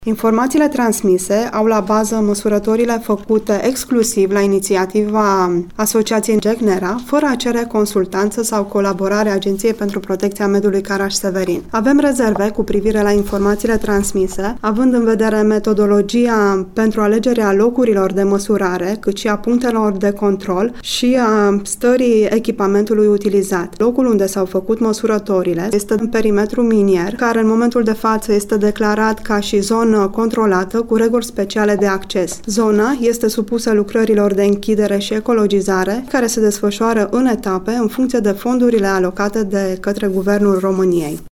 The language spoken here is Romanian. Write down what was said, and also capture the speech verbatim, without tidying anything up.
Informațiile transmise au la bază măsurătorile făcute exclusiv la inițiativa Asociației Gegnera, fără a cere consultanță sau colaborare Agenției pentru Protecția Mediului Caraș-Severin. Avem rezerve cu privire la informațiile transmise, având în vedere metodologia pentru alegerea locurilor de măsurare, cât și a punctelor de control și a stării echipamentului utilizat. Locul unde s-au făcut măsurătorile este în perimetru minier, care în momentul de față este declarat ca și zonă controlată cu reguli speciale de acces. Zona este supusă lucrărilor de închidere și ecologizare, care se desfășoară în etape în funcție de fondurile alocate de către Guvernul României.